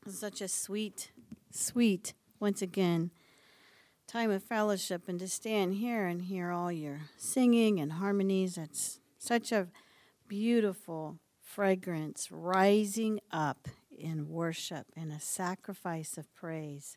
Such a sweet, sweet, once again, time of fellowship, and to stand here and hear all your singing and harmonies. It's such a beautiful fragrance rising up in worship and a sacrifice of praise.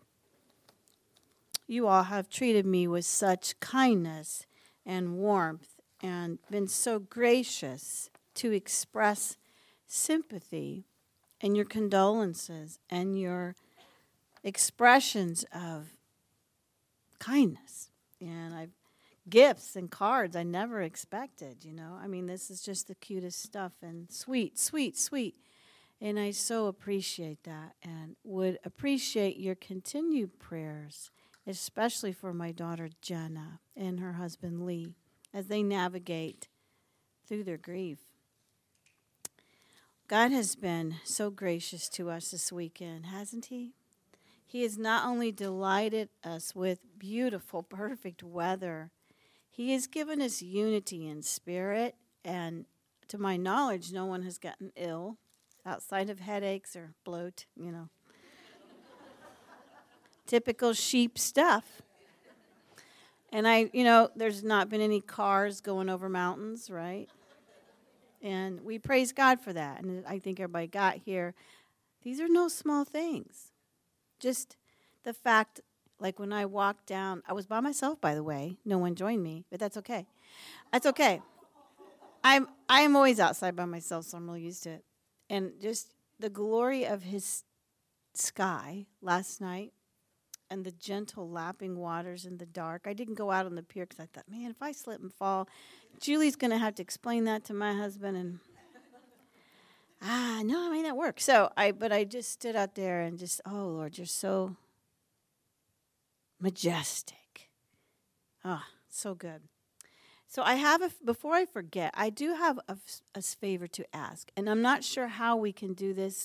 You all have treated me with such kindness and warmth and been so gracious to express sympathy and your condolences and your expressions of kindness. And I've gifts and cards I never expected, you know. I mean, this is just the cutest stuff and sweet, sweet, sweet. And I so appreciate that and would appreciate your continued prayers, especially for my daughter Jenna and her husband Lee as they navigate through their grief. God has been so gracious to us this weekend, hasn't he? He has not only delighted us with beautiful, perfect weather, he has given us unity in spirit, and to my knowledge, no one has gotten ill outside of headaches or bloat, you know. Typical sheep stuff. And there's not been any cars going over mountains, right? And we praise God for that. And I think everybody got here. These are no small things. Just the fact, like when I walked down, I was by myself, by the way. No one joined me, but that's okay. That's okay. I'm always outside by myself, so I'm really used to it. And just the glory of his sky last night and the gentle lapping waters in the dark. I didn't go out on the pier because I thought, man, if I slip and fall, Julie's going to have to explain that to my husband. And, no, it may not work. But I just stood out there and just, oh, Lord, you're so majestic. Ah, so good. So I have, before I forget, I do have a favor to ask. And I'm not sure how we can do this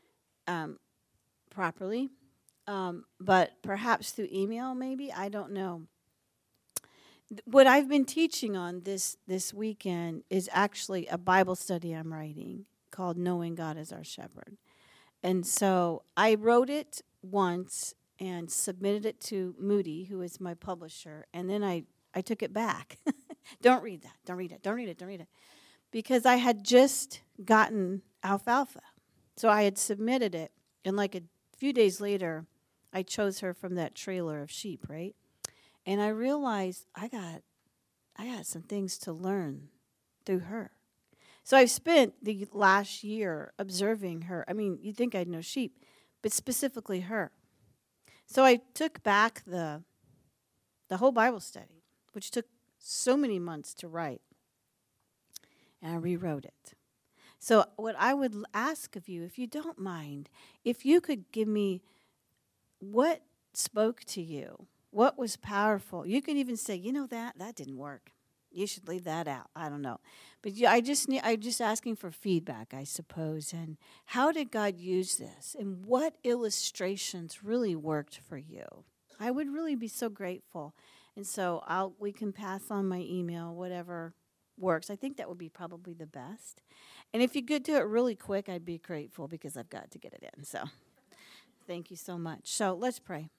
properly. But perhaps through email, maybe, I don't know. What I've been teaching on this weekend is actually a Bible study I'm writing called Knowing God as Our Shepherd. And so I wrote it once and submitted it to Moody, who is my publisher, and then I took it back. Don't read that. Don't read it. Because I had just gotten alfalfa. So I had submitted it, and like a few days later, I chose her from that trailer of sheep, right? And I realized I got some things to learn through her. So I've spent the last year observing her. I mean, you'd think I'd know sheep, but specifically her. So I took back the whole Bible study, which took so many months to write, and I rewrote it. So what I would ask of you, if you don't mind, if you could give me what spoke to you, what was powerful. You can even say, that didn't work. You should leave that out. I don't know. But I'm just asking for feedback, I suppose. And how did God use this? And what illustrations really worked for you? I would really be so grateful. And so we can pass on my email, whatever works. I think that would be probably the best. And if you could do it really quick, I'd be grateful because I've got to get it in. So thank you so much. So let's pray.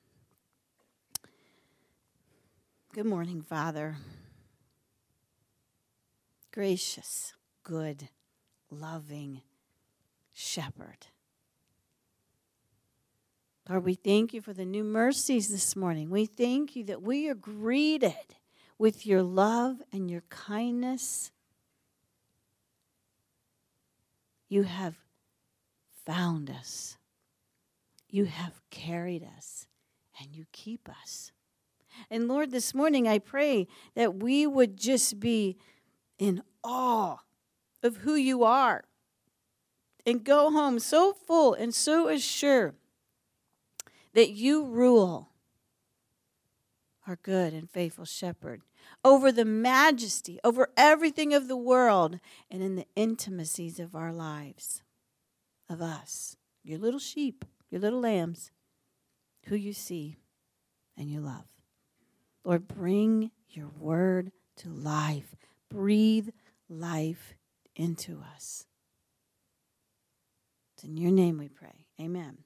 Good morning, Father. Gracious, good, loving shepherd. Lord, we thank you for the new mercies this morning. We thank you that we are greeted with your love and your kindness. You have found us. You have carried us, and you keep us. And Lord, this morning I pray that we would just be in awe of who you are and go home so full and so assured that you rule, our good and faithful shepherd, over the majesty, over everything of the world, and in the intimacies of our lives, of us, your little sheep, your little lambs, who you see and you love. Lord, bring your word to life. Breathe life into us. It's in your name we pray. Amen.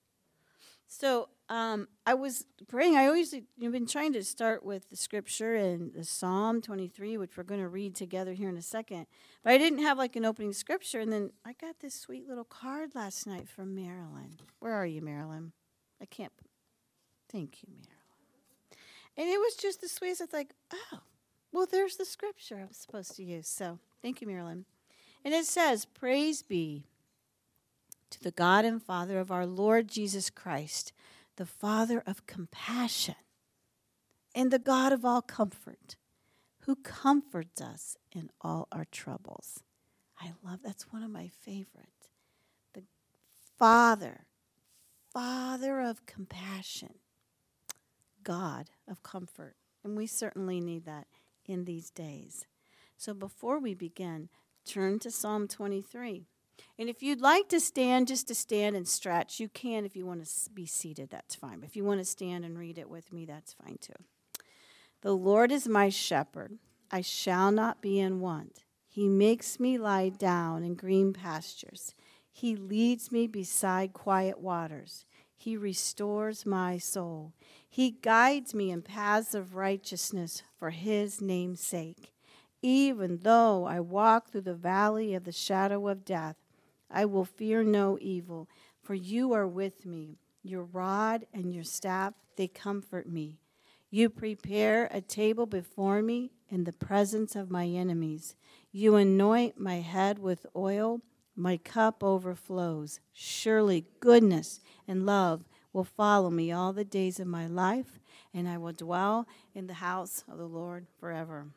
So I was praying. I've been trying to start with the scripture and the Psalm 23, which we're going to read together here in a second. But I didn't have like an opening scripture. And then I got this sweet little card last night from Marilyn. Where are you, Marilyn? I can't. Thank you, Marilyn. And it was just the sweetest. It's like, oh, well, there's the scripture I'm supposed to use. So thank you, Marilyn. And it says, praise be to the God and Father of our Lord Jesus Christ, the Father of compassion and the God of all comfort, who comforts us in all our troubles. I love, that's one of my favorites. The Father of compassion, God of comfort. And we certainly need that in these days. So before we begin, turn to Psalm 23. And if you'd like to stand, just to stand and stretch, you can. If you want to be seated, that's fine. But if you want to stand and read it with me, that's fine too. The Lord is my shepherd. I shall not be in want. He makes me lie down in green pastures. He leads me beside quiet waters. He restores my soul. He guides me in paths of righteousness for his name's sake. Even though I walk through the valley of the shadow of death, I will fear no evil, for you are with me. Your rod and your staff, they comfort me. You prepare a table before me in the presence of my enemies. You anoint my head with oil. My cup overflows. Surely goodness and love will follow me all the days of my life, and I will dwell in the house of the Lord forever.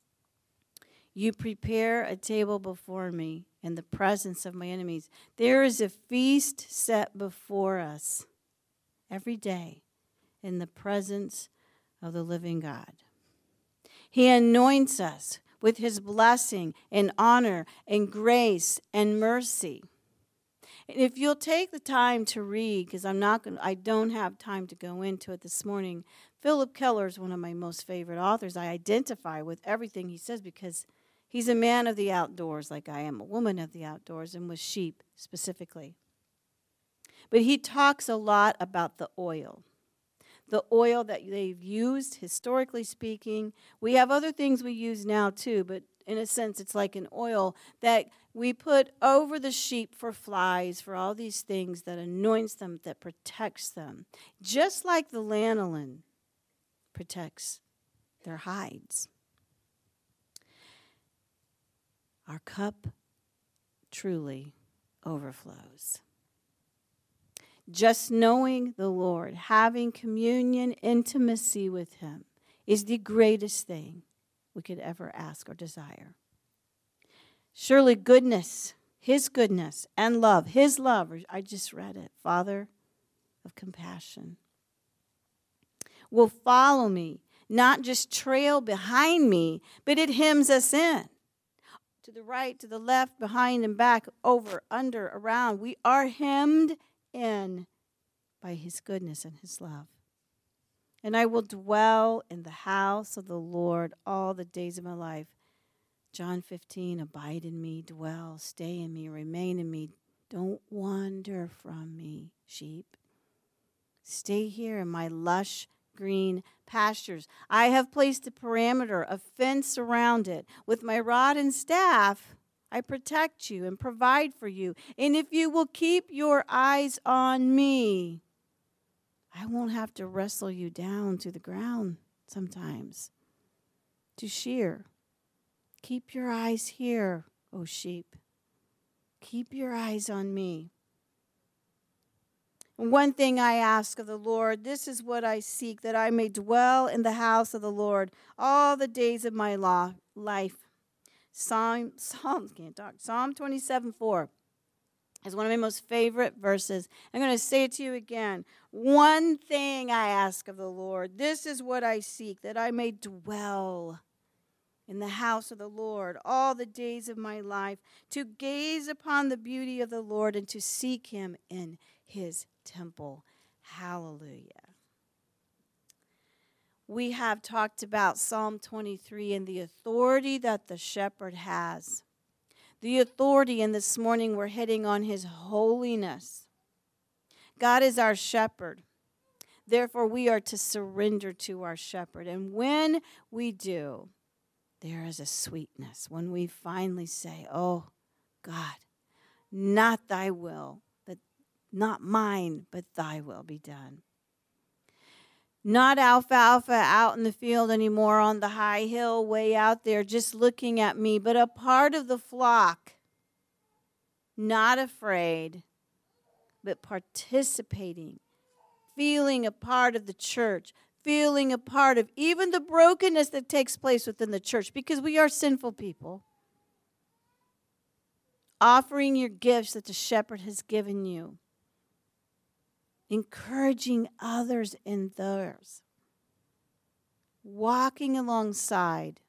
You prepare a table before me in the presence of my enemies. There is a feast set before us every day in the presence of the living God. He anoints us with his blessing and honor and grace and mercy. And if you'll take the time to read, because I don't have time to go into it this morning. Philip Keller is one of my most favorite authors. I identify with everything he says because he's a man of the outdoors like I am, a woman of the outdoors, and with sheep specifically. But he talks a lot about the oil that they've used, historically speaking. We have other things we use now too, but in a sense, it's like an oil that we put over the sheep for flies, for all these things that anoints them, that protects them. Just like the lanolin protects their hides. Our cup truly overflows. Just knowing the Lord, having communion, intimacy with him, is the greatest thing we could ever ask or desire. Surely goodness, his goodness and love, his love, I just read it, Father of compassion, will follow me, not just trail behind me, but it hems us in. To the right, to the left, behind and back, over, under, around. We are hemmed in by his goodness and his love. And I will dwell in the house of the Lord all the days of my life. John 15, abide in me, dwell, stay in me, remain in me. Don't wander from me, sheep. Stay here in my lush green pastures. I have placed a parameter, a fence around it. With my rod and staff, I protect you and provide for you. And if you will keep your eyes on me, I won't have to wrestle you down to the ground sometimes to shear. Keep your eyes here, O sheep. Keep your eyes on me. And one thing I ask of the Lord, this is what I seek, that I may dwell in the house of the Lord all the days of my life. Psalm 27:4 is one of my most favorite verses. I'm going to say it to you again. One thing I ask of the Lord, this is what I seek, that I may dwell in the house of the Lord all the days of my life, to gaze upon the beauty of the Lord and to seek him in his temple. Hallelujah. We have talked about Psalm 23 and the authority that the shepherd has. the authority, and this morning we're hitting on his holiness. God is our shepherd. Therefore, we are to surrender to our shepherd. And when we do, there is a sweetness when we finally say, oh, God, not thy will, but not mine, but thy will be done. Not alfalfa out in the field anymore on the high hill way out there just looking at me, but a part of the flock, not afraid, but participating, feeling a part of the church, feeling a part of even the brokenness that takes place within the church, because we are sinful people. Offering your gifts that the shepherd has given you. Encouraging others in theirs. Walking alongside.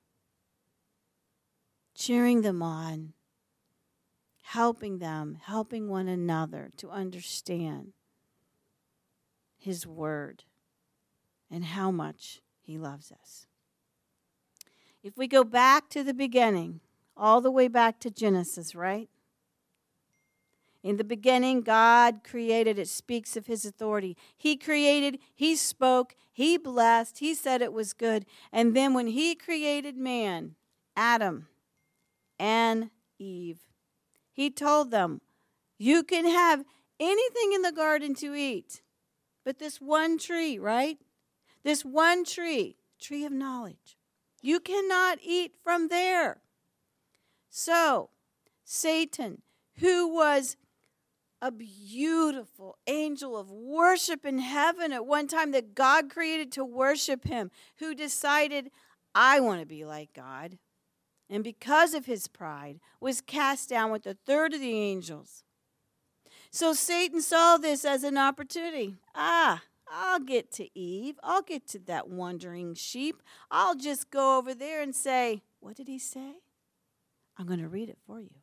Cheering them on. Helping them, helping one another to understand his word and how much he loves us. If we go back to the beginning, all the way back to Genesis, right? In the beginning, God created. It speaks of his authority. He created, he spoke, he blessed, he said it was good. And then when he created man, Adam and Eve, he told them, you can have anything in the garden to eat, but this one tree, right? This one tree, tree of knowledge. You cannot eat from there. So, Satan, who was a beautiful angel of worship in heaven at one time that God created to worship him, who decided, I want to be like God, and because of his pride, was cast down with a third of the angels. So Satan saw this as an opportunity. I'll get to Eve. I'll get to that wandering sheep. I'll just go over there and say, what did he say? I'm going to read it for you.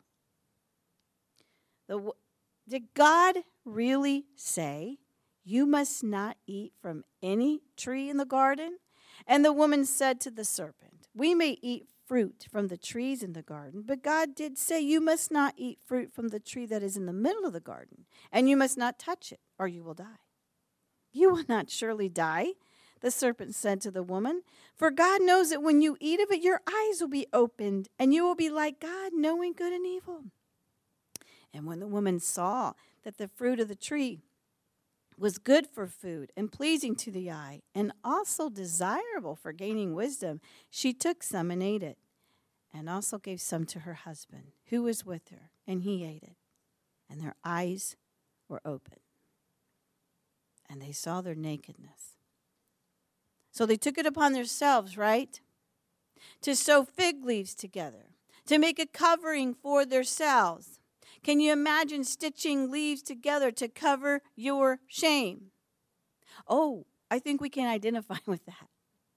Did God really say, you must not eat from any tree in the garden? And the woman said to the serpent, we may eat fruit from the trees in the garden, but God did say, you must not eat fruit from the tree that is in the middle of the garden, and you must not touch it, or you will die. You will not surely die, the serpent said to the woman, for God knows that when you eat of it, your eyes will be opened, and you will be like God, knowing good and evil. And when the woman saw that the fruit of the tree was good for food and pleasing to the eye, and also desirable for gaining wisdom, she took some and ate it, and also gave some to her husband, who was with her, and he ate it. And their eyes were open, and they saw their nakedness. So they took it upon themselves, right, to sew fig leaves together, to make a covering for themselves. Can you imagine stitching leaves together to cover your shame? Oh, I think we can identify with that.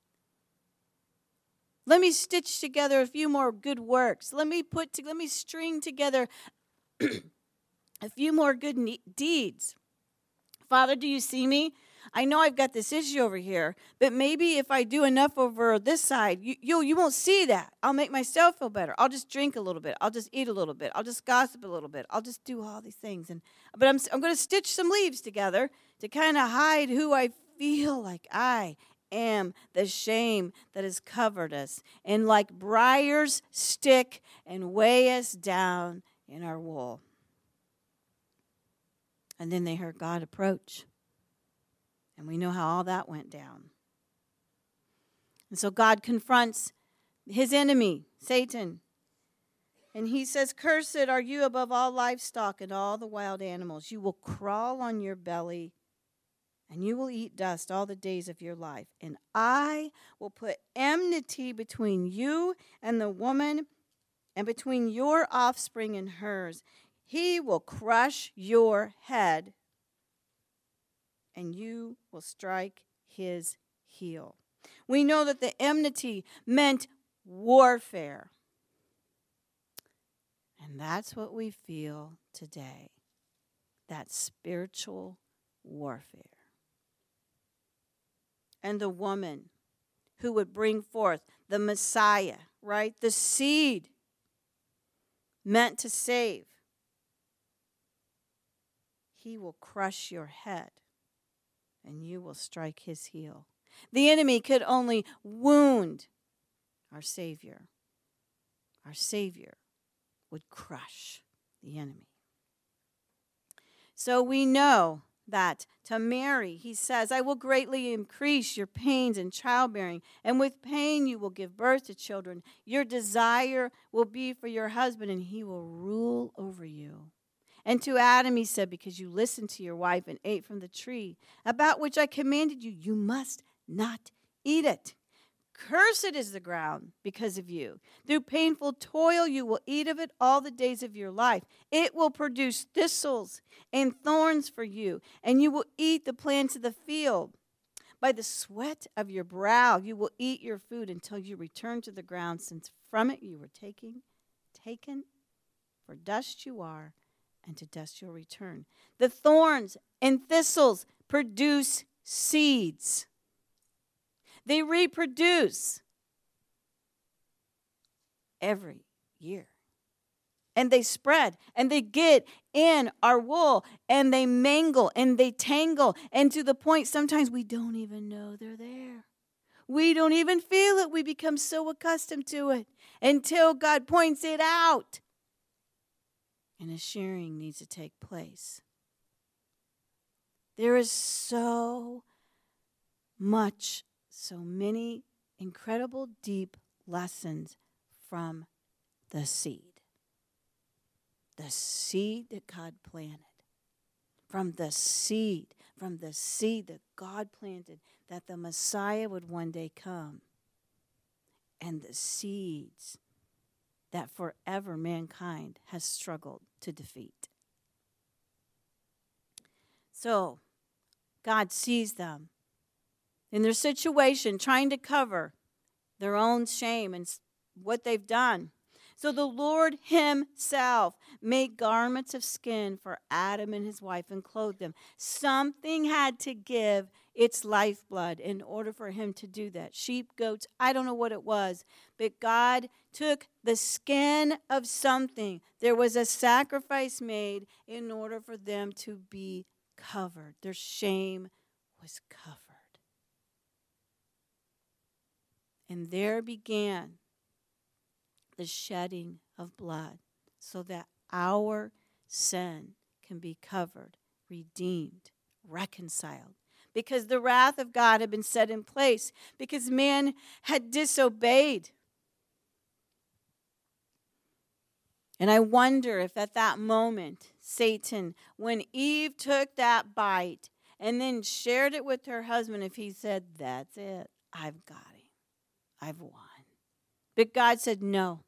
Let me stitch together a few more good works. Let me string together a few more good deeds. Father, do you see me? I know I've got this issue over here, but maybe if I do enough over this side, you won't see that. I'll make myself feel better. I'll just drink a little bit. I'll just eat a little bit. I'll just gossip a little bit. I'll just do all these things. But I'm going to stitch some leaves together to kind of hide who I feel like I am, the shame that has covered us, and like briars stick and weigh us down in our wool. And then they heard God approach. And we know how all that went down. And so God confronts his enemy, Satan. And he says, cursed are you above all livestock and all the wild animals. You will crawl on your belly, and you will eat dust all the days of your life. And I will put enmity between you and the woman, and between your offspring and hers. He will crush your head, and you will strike his heel. We know that the enmity meant warfare. And that's what we feel today, that spiritual warfare. And the woman who would bring forth the Messiah, right? The seed meant to save, he will crush your head and you will strike his heel. The enemy could only wound our Savior. Our Savior would crush the enemy. So we know that to Mary, he says, I will greatly increase your pains in childbearing, and with pain you will give birth to children. Your desire will be for your husband, and he will rule over you. And to Adam he said, because you listened to your wife and ate from the tree about which I commanded you, you must not eat it. Cursed is the ground because of you. Through painful toil you will eat of it all the days of your life. It will produce thistles and thorns for you, and you will eat the plants of the field. By the sweat of your brow you will eat your food until you return to the ground, since from it you were taken. For dust you are, and to dust you'll return. The thorns and thistles produce seeds. They reproduce every year. And they spread, and they get in our wool, and they mangle, and they tangle, and to the point sometimes we don't even know they're there. We don't even feel it. We become so accustomed to it until God points it out. And a shearing needs to take place. There is so many incredible deep lessons from the seed. The seed that God planted. From the seed that God planted, that the Messiah would one day come. And the seeds that forever mankind has struggled to defeat. So, God sees them in their situation, trying to cover their own shame and what they've done. So the Lord himself made garments of skin for Adam and his wife and clothed them. Something had to give its lifeblood in order for him to do that. Sheep, goats, I don't know what it was, but God took the skin of something. There was a sacrifice made in order for them to be covered. Their shame was covered. And there began the shedding of blood so that our sin can be covered, redeemed, reconciled. Because the wrath of God had been set in place, because man had disobeyed. And I wonder if at that moment, Satan, when Eve took that bite and then shared it with her husband, if he said, that's it, I've got him, I've won. But God said, no.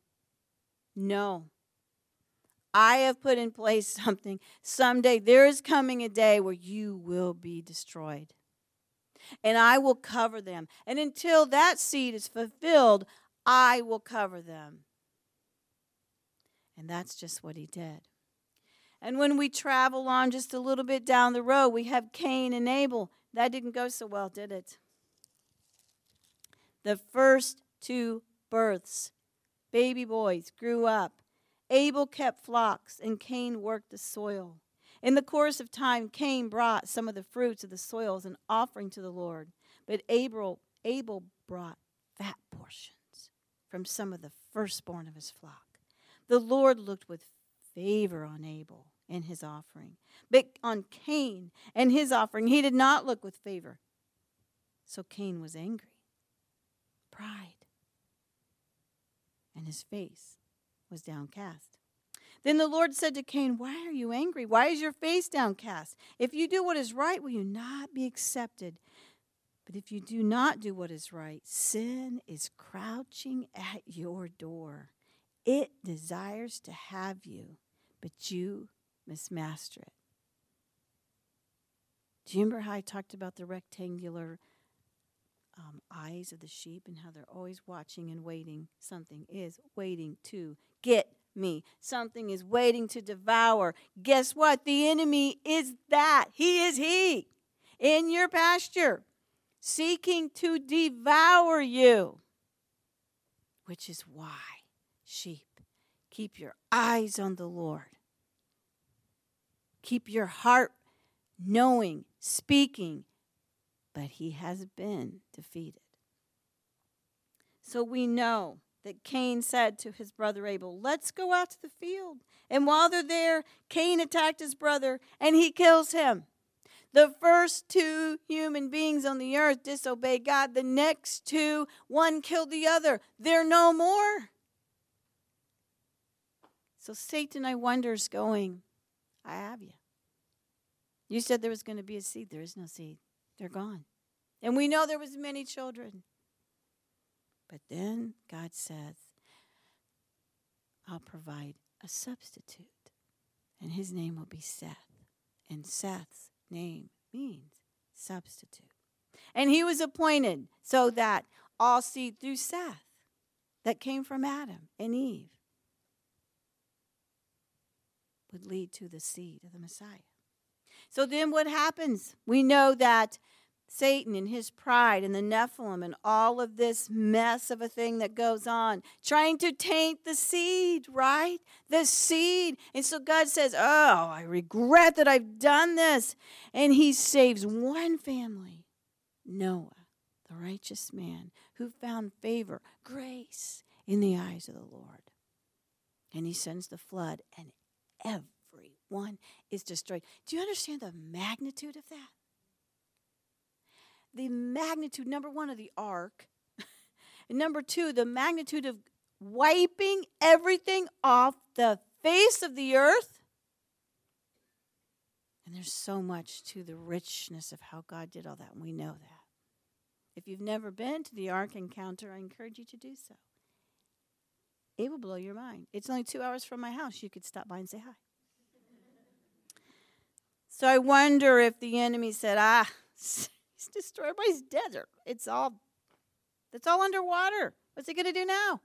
I have put in place something. Someday there is coming a day where you will be destroyed. And I will cover them. And until that seed is fulfilled, I will cover them. And that's just what he did. And when we travel on just a little bit down the road, we have Cain and Abel. That didn't go so well, did it? The first two births, baby boys, grew up. Abel kept flocks, and Cain worked the soil. In the course of time, Cain brought some of the fruits of the soil as an offering to the Lord. But Abel brought fat portions from some of the firstborn of his flock. The Lord looked with favor on Abel and his offering. But on Cain and his offering, he did not look with favor. So Cain was angry. Pride. And his face was downcast. Then the Lord said to Cain, why are you angry? Why is your face downcast? If you do what is right, will you not be accepted? But if you do not do what is right, sin is crouching at your door. It desires to have you, but you must master it. Do you remember how I talked about the rectangular eyes of the sheep and how they're always watching and waiting? Something is waiting to get me. Something is waiting to devour. Guess what? The enemy is that. He is in your pasture, seeking to devour you, which is why sheep Keep your eyes on the Lord. Keep your heart knowing, speaking, but he has been defeated. So we know that Cain said to his brother Abel, let's go out to the field. And while they're there, Cain attacked his brother and he kills him. The first two human beings on the earth disobeyed God. The next two, one killed the other. They're no more. So Satan, I wonder, is going, I have you. You said there was going to be a seed. There is no seed. They're gone. And we know there was many children. But then God says, I'll provide a substitute. And his name will be Seth. And Seth's name means substitute. And he was appointed so that all seed through Seth that came from Adam and Eve would lead to the seed of the Messiah. So then what happens? We know that Satan and his pride and the Nephilim and all of this mess of a thing that goes on, trying to taint the seed, right? The seed. And so God says, oh, I regret that I've done this. And he saves one family, Noah, the righteous man who found favor, grace in the eyes of the Lord. And he sends the flood, and everyone is destroyed. Do you understand the magnitude of that? The magnitude, number one, of the ark. And number two, the magnitude of wiping everything off the face of the earth. And there's so much to the richness of how God did all that, and we know that. If you've never been to the ark encounter, I encourage you to do so. It will blow your mind. It's only 2 hours from my house. You could stop by and say hi. So I wonder if the enemy said, he's destroyed by his desert. It's all underwater. What's he going to do now?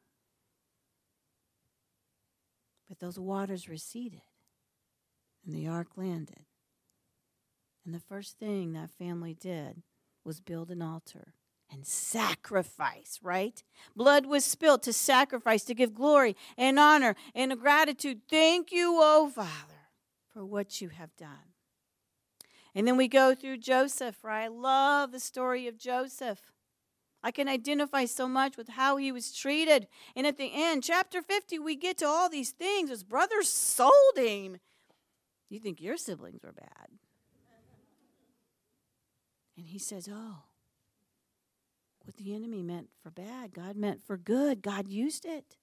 But those waters receded, and the ark landed. And the first thing that family did was build an altar and sacrifice, right? Blood was spilled to sacrifice, to give glory and honor and gratitude. Thank you, oh Father, for what you have done. And then we go through Joseph, right? I love the story of Joseph. I can identify so much with how he was treated. And at the end, chapter 50, we get to all these things. His brothers sold him. You think your siblings were bad. And he says, what the enemy meant for bad, God meant for good. God used it.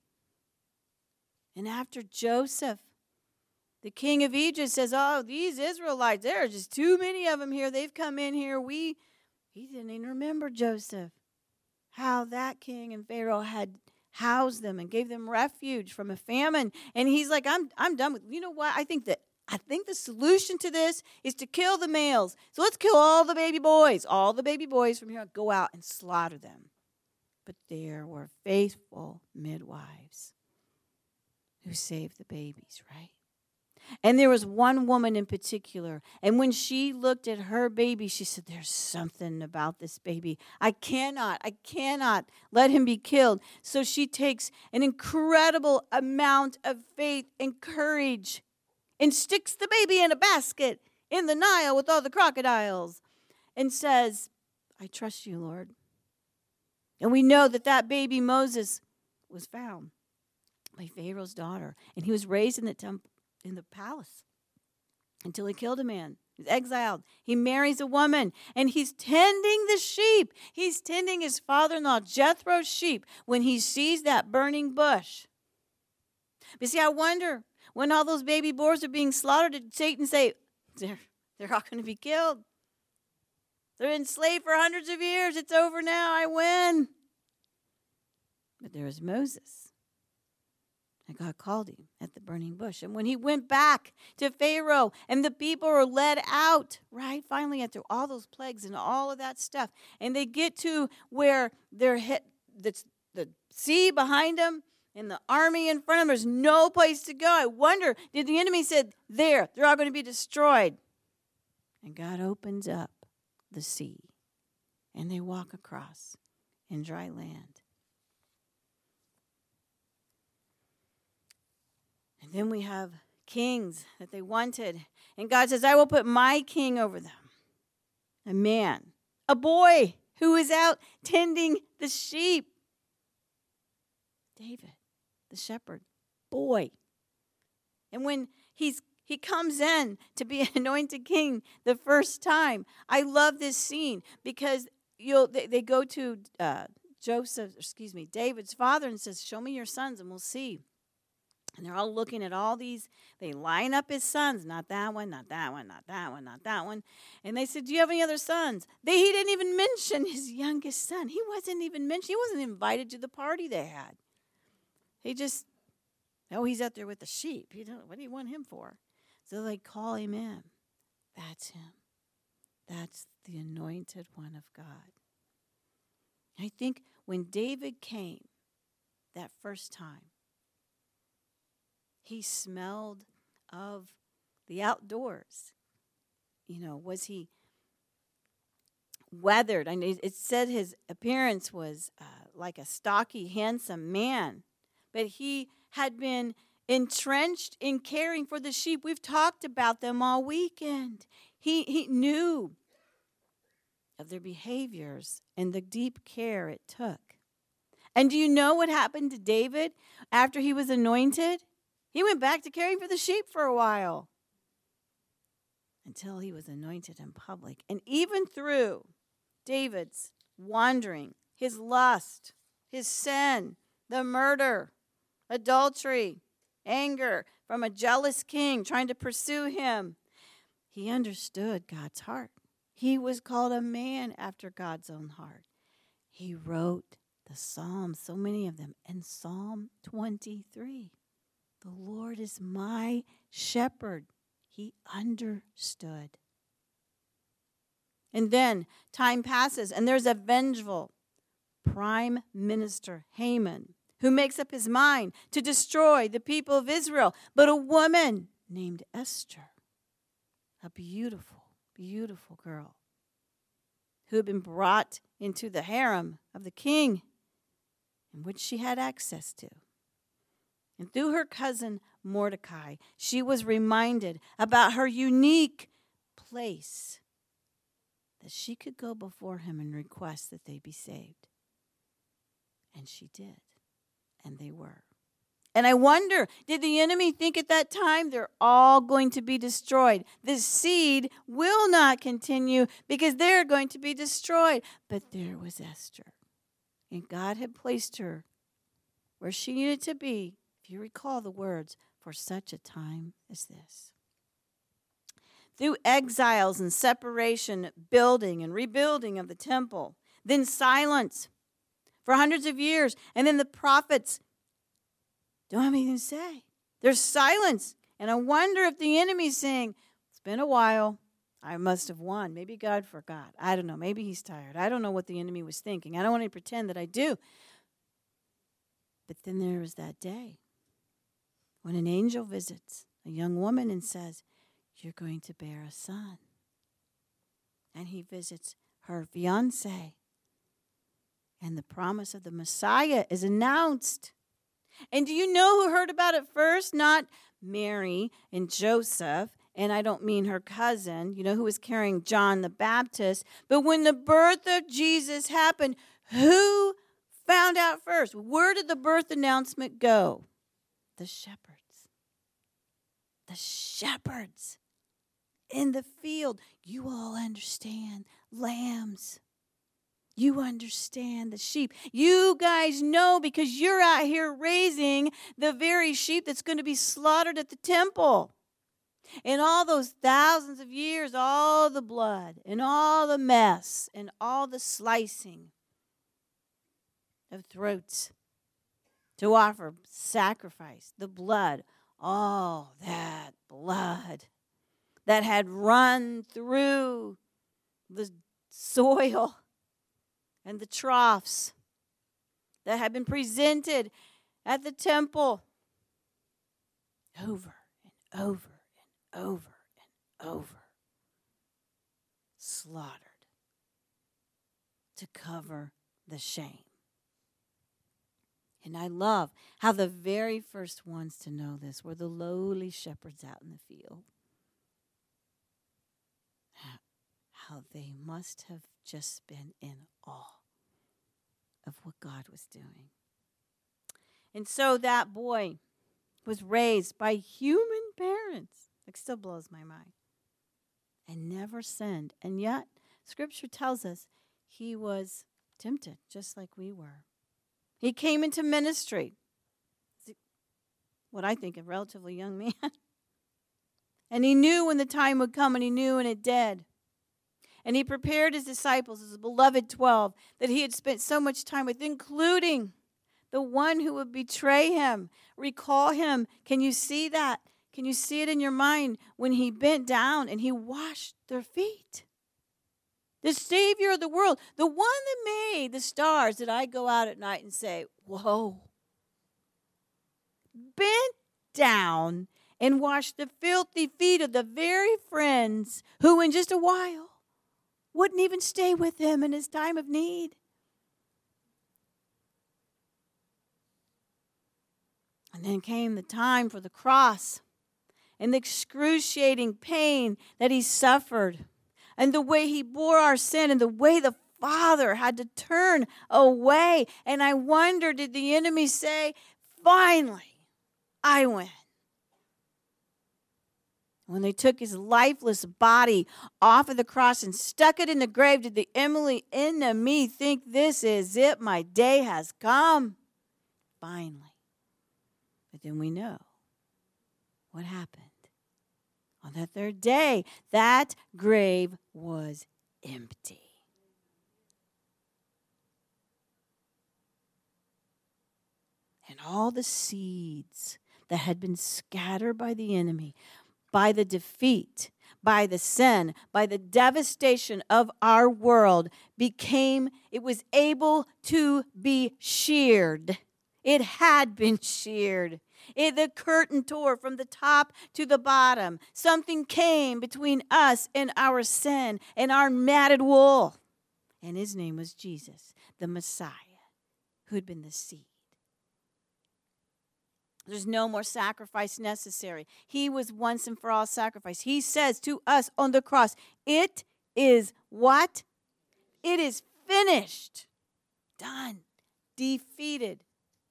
And after Joseph, the king of Egypt says, these Israelites, there are just too many of them here. They've come in here. He didn't even remember Joseph, how that king and Pharaoh had housed them and gave them refuge from a famine. And he's like, I'm done with, you know what? I think the solution to this is to kill the males. So let's kill all the baby boys. All the baby boys from here, go out and slaughter them. But there were faithful midwives who saved the babies, right? And there was one woman in particular, and when she looked at her baby, she said, there's something about this baby. I cannot let him be killed. So she takes an incredible amount of faith and courage and sticks the baby in a basket in the Nile with all the crocodiles and says, I trust you, Lord. And we know that baby Moses was found by Pharaoh's daughter, and he was raised in the temple, in the palace, until he killed a man. He's exiled. He marries a woman, and he's tending the sheep. He's tending his father-in-law Jethro's sheep when he sees that burning bush. But see, I wonder, when all those baby boars are being slaughtered, did Satan say, they're all going to be killed? They're enslaved for hundreds of years. It's over now. I win. But there was Moses. And God called him at the burning bush. And when he went back to Pharaoh and the people were led out, right? Finally, after all those plagues and all of that stuff, and they get to where they're hit, the sea behind them and the army in front of them, there's no place to go. I wonder, did the enemy say, they're all going to be destroyed? And God opens up the sea, and they walk across in dry land. And then we have kings that they wanted. And God says, I will put my king over them. A man, a boy who is out tending the sheep. David, the shepherd, boy. And when he comes in to be anointed king the first time, I love this scene because they go to David's father and says, show me your sons and we'll see. And they're all looking at all these. They line up his sons. Not that one, not that one, not that one, not that one. And they said, do you have any other sons? He didn't even mention his youngest son. He wasn't even mentioned. He wasn't invited to the party they had. He just, he's out there with the sheep. What do you want him for? So they call him in. That's him. That's the anointed one of God. I think when David came that first time, he smelled of the outdoors. Was he weathered? I mean, it said his appearance was like a stocky, handsome man. But he had been entrenched in caring for the sheep. We've talked about them all weekend. He knew of their behaviors and the deep care it took. And do you know what happened to David after he was anointed? He went back to caring for the sheep for a while until he was anointed in public. And even through David's wandering, his lust, his sin, the murder, adultery, anger from a jealous king trying to pursue him, he understood God's heart. He was called a man after God's own heart. He wrote the Psalms, so many of them, in Psalm 23. The Lord is my shepherd. He understood. And then time passes, and there's a vengeful prime minister, Haman, who makes up his mind to destroy the people of Israel. But a woman named Esther, a beautiful, beautiful girl, who had been brought into the harem of the king, in which she had access to. And through her cousin Mordecai, she was reminded about her unique place, that she could go before him and request that they be saved. And she did. And they were. And I wonder, did the enemy think at that time they're all going to be destroyed? This seed will not continue because they're going to be destroyed. But there was Esther. And God had placed her where she needed to be, if you recall the words, for such a time as this. Through exiles and separation, building and rebuilding of the temple, then silence for hundreds of years, and then the prophets don't have anything to say. There's silence, and I wonder if the enemy's saying, it's been a while, I must have won. Maybe God forgot. I don't know. Maybe he's tired. I don't know what the enemy was thinking. I don't want to pretend that I do. But then there was that day when an angel visits a young woman and says, you're going to bear a son. And he visits her fiancé. And the promise of the Messiah is announced. And do you know who heard about it first? Not Mary and Joseph, and I don't mean her cousin, who was carrying John the Baptist. But when the birth of Jesus happened, who found out first? Where did the birth announcement go? The shepherds. The shepherds in the field. You all understand lambs. You understand the sheep. You guys know because you're out here raising the very sheep that's going to be slaughtered at the temple. And all those thousands of years, all the blood and all the mess and all the slicing of throats to offer sacrifice, the blood, all that blood that had run through the soil and the troughs that had been presented at the temple over and over and over and over, slaughtered to cover the shame. And I love how the very first ones to know this were the lowly shepherds out in the field. How they must have just been in awe of what God was doing. And so that boy was raised by human parents. It still blows my mind. And never sinned. And yet, Scripture tells us he was tempted, just like we were. He came into ministry. What I think a relatively young man. And he knew when the time would come, and he knew when it did. And he prepared his disciples, his beloved 12, that he had spent so much time with, including the one who would betray him. Recall him. Can you see that? Can you see it in your mind when he bent down and he washed their feet? The Savior of the world, the one that made the stars, that I go out at night and say, whoa. Bent down and washed the filthy feet of the very friends who in just a while wouldn't even stay with him in his time of need. And then came the time for the cross and the excruciating pain that he suffered and the way he bore our sin and the way the Father had to turn away. And I wonder, did the enemy say, finally, I win? When they took his lifeless body off of the cross and stuck it in the grave, did the enemy think, this is it, my day has come? Finally. But then we know what happened. On that third day, that grave was empty. And all the seeds that had been scattered by the enemy, by the defeat, by the sin, by the devastation of our world, it was able to be sheared. It had been sheared. The curtain tore from the top to the bottom. Something came between us and our sin and our matted wool. And his name was Jesus, the Messiah, who had been the seed. There's no more sacrifice necessary. He was once and for all sacrifice. He says to us on the cross, it is what? It is finished. Done. Defeated.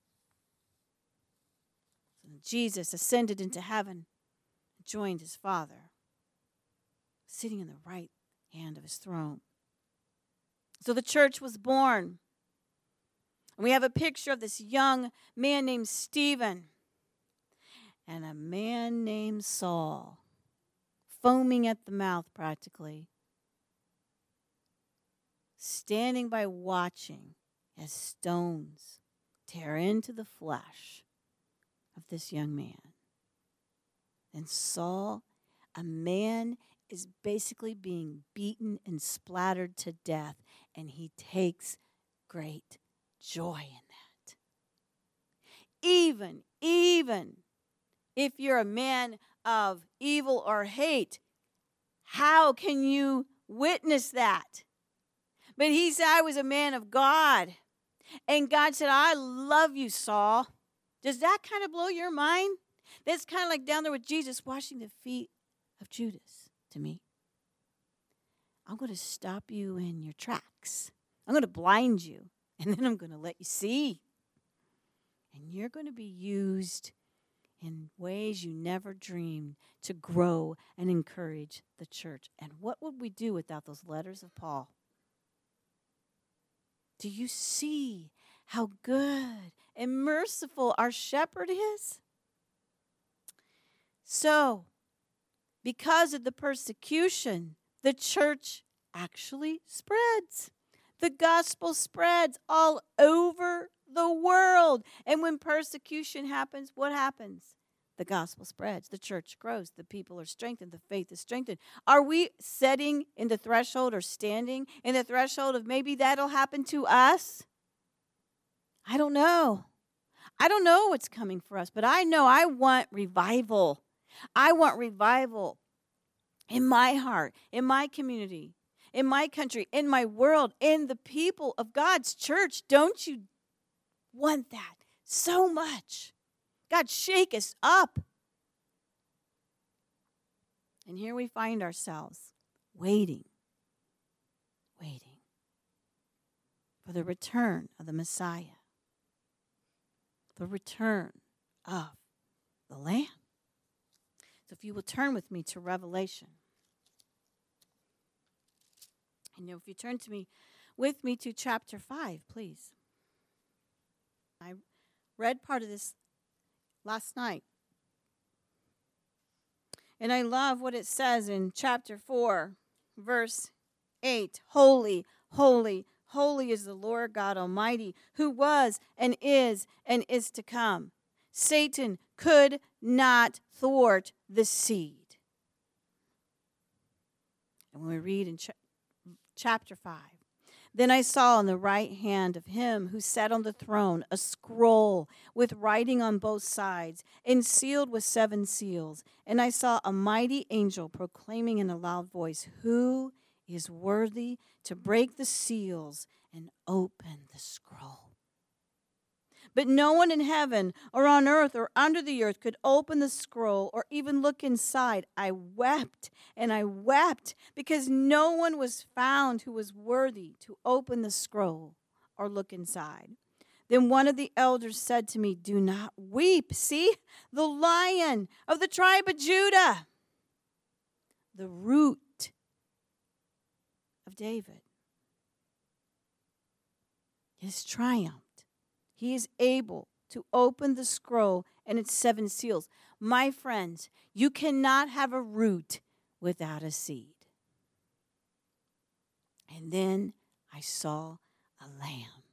Jesus ascended into heaven, joined his Father, sitting in the right hand of his throne. So the church was born. And we have a picture of this young man named Stephen and a man named Saul, foaming at the mouth practically, standing by watching as stones tear into the flesh of this young man. And Saul, a man, is basically being beaten and splattered to death, and he takes great joy in that. Even if you're a man of evil or hate, how can you witness that? But he said, I was a man of God. And God said, I love you, Saul. Does that kind of blow your mind? That's kind of like down there with Jesus washing the feet of Judas to me. I'm going to stop you in your tracks. I'm going to blind you, and then I'm going to let you see. And you're going to be used in ways you never dreamed to grow and encourage the church. And what would we do without those letters of Paul? Do you see how good and merciful our shepherd is? So, because of the persecution, the church actually spreads. The gospel spreads all over the world. And when persecution happens, what happens? The gospel spreads. The church grows. The people are strengthened. The faith is strengthened. Are we setting in the threshold or standing in the threshold of maybe that'll happen to us? I don't know. I don't know what's coming for us, but I know I want revival. I want revival in my heart, in my community, in my country, in my world, in the people of God's church. Don't you want that So much. God, shake us up. And here we find ourselves waiting for the return of the Messiah, the return of the Lamb. So if you will turn with me to Revelation. And if you turn with me to chapter 5, please. I read part of this last night. And I love what it says in chapter 4, verse 8. Holy, holy, holy is the Lord God Almighty, who was and is to come. Satan could not thwart the seed. And when we read in chapter 5, then I saw on the right hand of him who sat on the throne a scroll with writing on both sides and sealed with 7 seals. And I saw a mighty angel proclaiming in a loud voice, "Who is worthy to break the seals and open the scroll?" But no one in heaven or on earth or under the earth could open the scroll or even look inside. I wept and I wept because no one was found who was worthy to open the scroll or look inside. Then one of the elders said to me, "Do not weep. See, the Lion of the tribe of Judah, the Root of David, has triumphed. He is able to open the scroll and its 7 seals." My friends, you cannot have a root without a seed. And then I saw a lamb,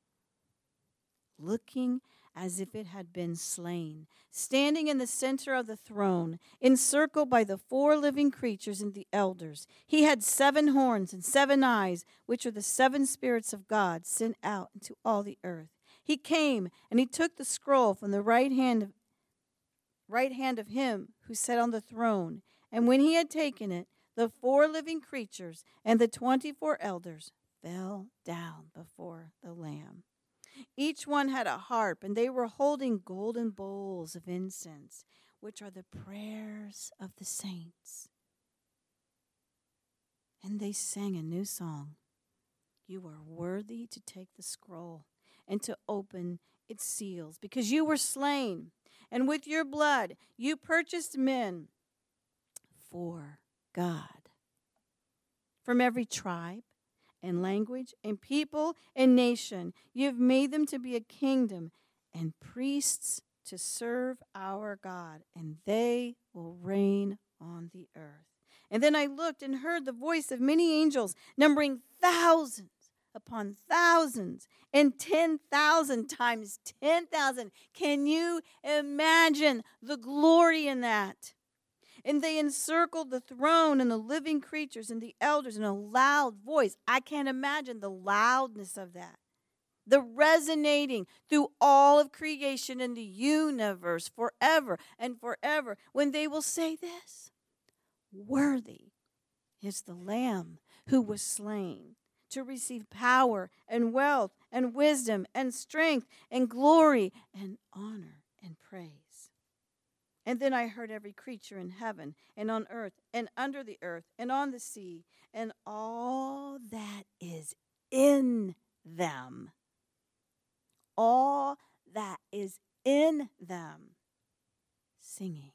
looking as if it had been slain, standing in the center of the throne, encircled by the 4 living creatures and the elders. He had 7 horns and 7 eyes, which are the 7 spirits of God sent out into all the earth. He came and he took the scroll from the right hand of him who sat on the throne. And when he had taken it, the 4 living creatures and the 24 elders fell down before the Lamb. Each one had a harp, and they were holding golden bowls of incense, which are the prayers of the saints. And they sang a new song. "You are worthy to take the scroll and to open its seals, because you were slain, and with your blood you purchased men for God from every tribe and language and people and nation. You have made them to be a kingdom and priests to serve our God, and they will reign on the earth." And then I looked and heard the voice of many angels, numbering thousands upon thousands and 10,000 times 10,000. Can you imagine the glory in that? And they encircled the throne and the living creatures and the elders in a loud voice. I can't imagine the loudness of that. The resonating through all of creation and the universe forever and forever, when they will say this: "Worthy is the Lamb who was slain to receive power and wealth and wisdom and strength and glory and honor and praise." And then I heard every creature in heaven and on earth and under the earth and on the sea and all that is in them. All that is in them, singing,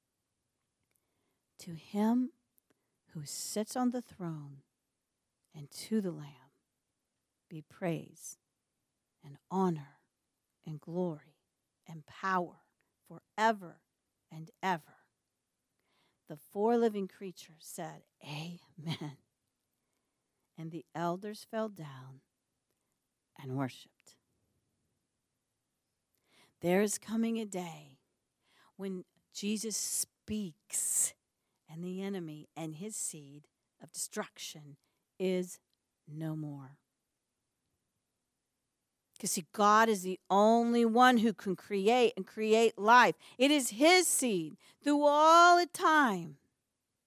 "To him who sits on the throne and to the Lamb be praise and honor and glory and power forever and ever." The 4 living creatures said, "Amen." And the elders fell down and worshiped. There is coming a day when Jesus speaks and the enemy and his seed of destruction is no more. Because see, God is the only one who can create and create life. It is his seed through all the time.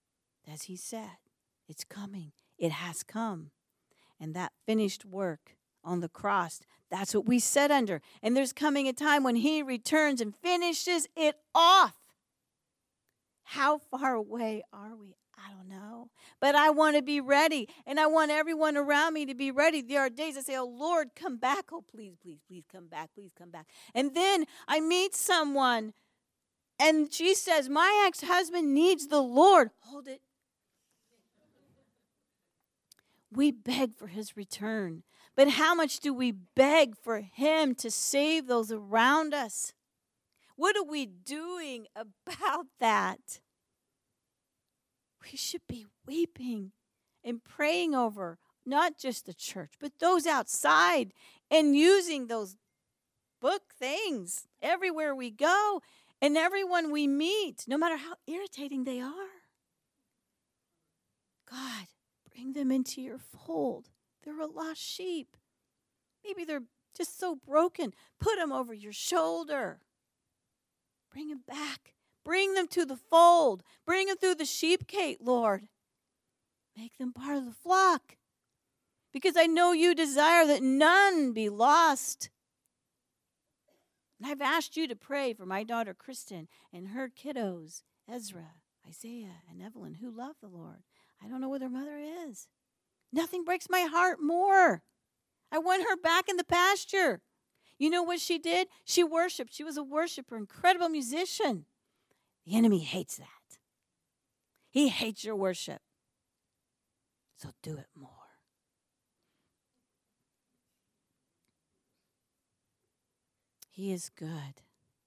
As he said, it's coming. It has come. And that finished work on the cross. That's what we sit under. And there's coming a time when he returns and finishes it off. How far away are we? I don't know. But I want to be ready. And I want everyone around me to be ready. There are days I say, oh, Lord, come back. Oh, please, please, please come back. Please come back. And then I meet someone and she says, my ex-husband needs the Lord. Hold it. We beg for his return. But how much do we beg for him to save those around us? What are we doing about that? We should be weeping and praying over not just the church, but those outside and using those book things everywhere we go and everyone we meet, no matter how irritating they are. God, bring them into your fold. They're a lost sheep. Maybe they're just so broken. Put them over your shoulder. Bring them back. Bring them to the fold. Bring them through the sheep gate, Lord. Make them part of the flock. Because I know you desire that none be lost. And I've asked you to pray for my daughter Kristen and her kiddos, Ezra, Isaiah, and Evelyn, who love the Lord. I don't know where their mother is. Nothing breaks my heart more. I want her back in the pasture. You know what she did? She worshiped. She was a worshiper, incredible musician. The enemy hates that. He hates your worship. So do it more. He is good.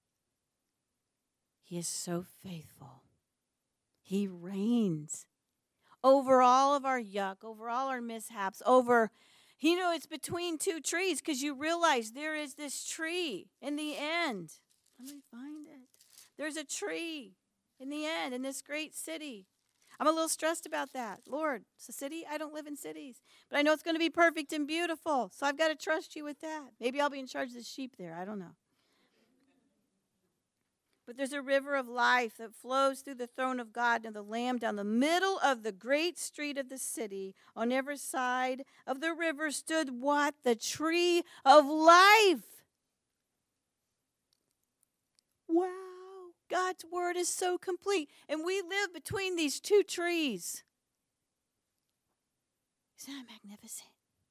He is so faithful. He reigns over all of our yuck, over all our mishaps, over, it's between two trees because you realize there is this tree in the end. Let me find it. There's a tree in the end in this great city. I'm a little stressed about that. Lord, it's a city? I don't live in cities. But I know it's going to be perfect and beautiful. So I've got to trust you with that. Maybe I'll be in charge of the sheep there. I don't know. But there's a river of life that flows through the throne of God and the Lamb down the middle of the great street of the city. On every side of the river stood what? The tree of life. Wow. God's word is so complete. And we live between these two trees. Isn't that magnificent?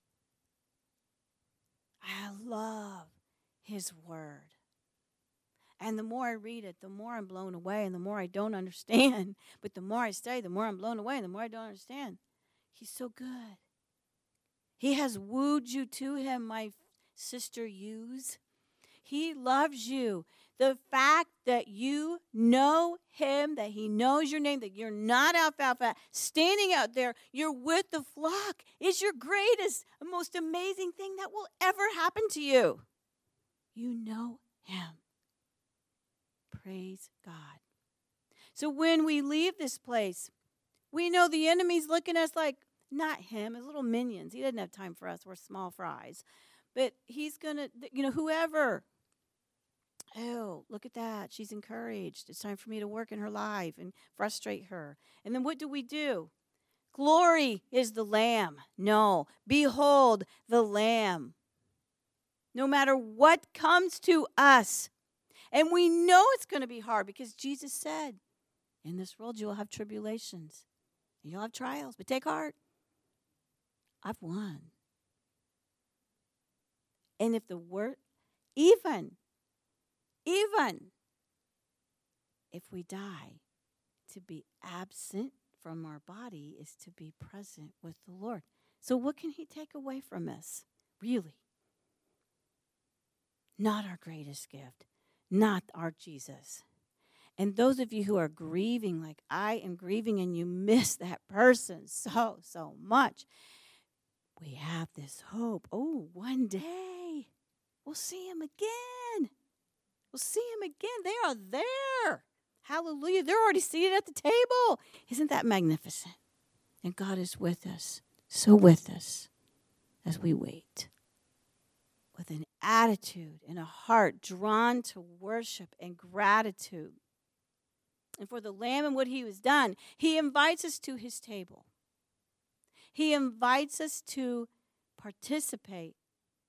I love his word. And the more I read it, the more I'm blown away and the more I don't understand. But the more I study, the more I'm blown away and the more I don't understand. He's so good. He has wooed you to him, my sister Hughes. He loves you. The fact that you know him, that he knows your name, that you're not alfalfa, standing out there, you're with the flock, is your greatest, most amazing thing that will ever happen to you. You know him. Praise God. So when we leave this place, we know the enemy's looking at us like, not him, his little minions. He doesn't have time for us. We're small fries. But he's going to, whoever. Oh, look at that. She's encouraged. It's time for me to work in her life and frustrate her. And then what do? Glory is the Lamb. No, behold the Lamb. No matter what comes to us. And we know it's going to be hard because Jesus said, in this world you will have tribulations. And you'll have trials, but take heart. I've won. And if the word, even if we die, to be absent from our body is to be present with the Lord. So what can he take away from us? Really? Not our greatest gift. Not our Jesus. And those of you who are grieving like I am grieving and you miss that person so much, we have this hope. Oh, one day we'll see him again. We'll see him again. They are there. Hallelujah. They're already seated at the table. Isn't that magnificent? And God is with us, so with us as we wait. With an attitude and a heart drawn to worship and gratitude. And for the Lamb and what he has done, he invites us to his table. He invites us to participate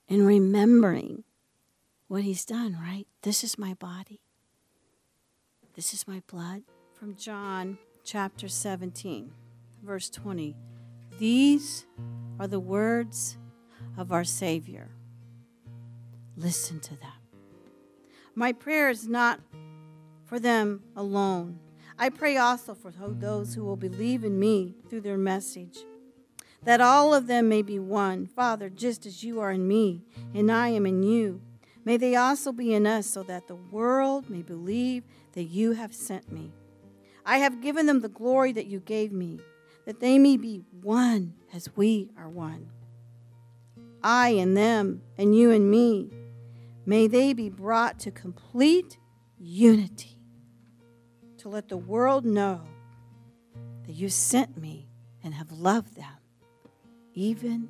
and remembering what he's done, right? This is my body. This is my blood. From John chapter 17, verse 20. These are the words of our Savior. Listen to them. My prayer is not for them alone. I pray also for those who will believe in me through their message, that all of them may be one. Father, just as you are in me and I am in you, may they also be in us, so that the world may believe that you have sent me. I have given them the glory that you gave me, that they may be one as we are one. I and them, and you and me, may they be brought to complete unity, to let the world know that you sent me and have loved them, even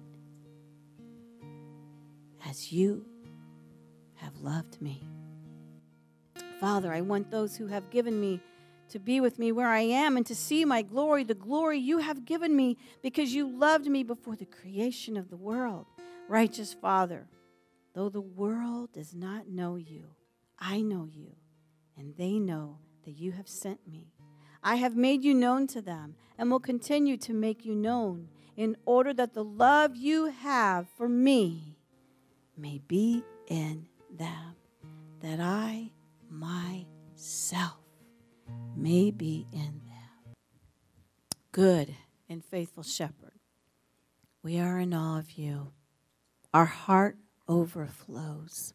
as you have loved me. Father, I want those who have given me to be with me where I am and to see my glory, the glory you have given me because you loved me before the creation of the world. Righteous Father, though the world does not know you, I know you, and they know that you have sent me. I have made you known to them and will continue to make you known, in order that the love you have for me may be in them, that I myself may be in them. Good and faithful shepherd, we are in awe of you. Our heart overflows.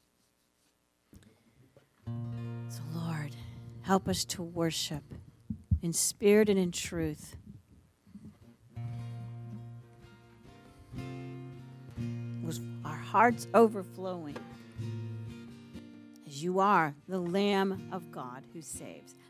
So, Lord, help us to worship in spirit and in truth. With our hearts overflowing, as you are the Lamb of God who saves.